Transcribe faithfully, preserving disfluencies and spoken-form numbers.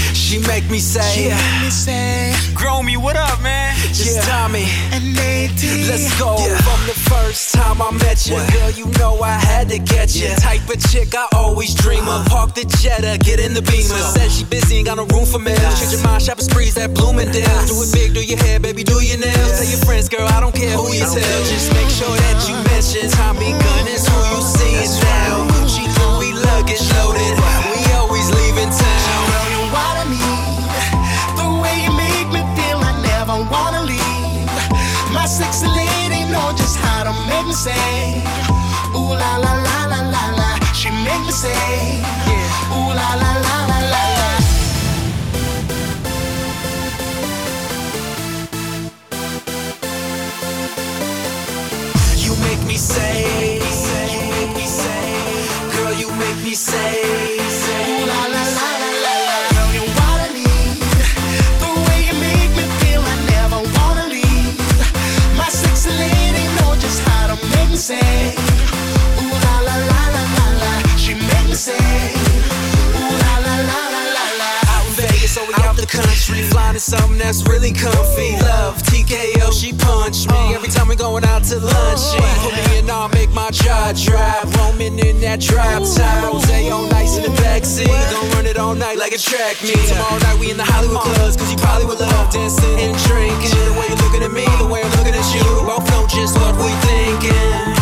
She make me say, She make me say, Grow me, what up, man? just yeah. Tommy. And A T. Let's go. Yeah. From the first time I met you, What? girl, you know I had to get you. Yeah. Type of chick I always dream of. Park the Jetta, get in the Beamer. Let's go. Said she busy, ain't got no room for meals. Change your mind, shopping sprees at Bloomingdale's. Do it big, do your hair, baby, do your nails. Tell your friends, girl, I don't care who you I don't tell. care. Just make sure that you mention Tommy Gunn is who you seeing now. Gucci, Louis, luggage loaded. We always leaving town. Girl, you're what I need. The way you make me feel, I never wanna leave. My sexy lady know just how to make me say, ooh la la la la la la. She make me say, yeah, ooh la la la la la la. You make me say, you make me say, girl, you make me say, Ooh la la la la la la. Girl, you're what I need. The way you make me feel, I never wanna leave. My sexy lady know just how to make me say, ooh la la la la la la. She make me say, ooh la la la la la la. out in Vegas, so we out the country, flying in something that's really comfy. Love T K O, she punch me every time we going out to lunch. She put me in, I'll make my jaw drop. Roaming in that drop top, Rose on ice in the backseat. Gonna run it all night like a track meet. Tomorrow night we in the Hollywood clubs, cause you probably would love dancing and drinking. The way you're looking at me, the way I'm looking at you, we both know just what we thinking.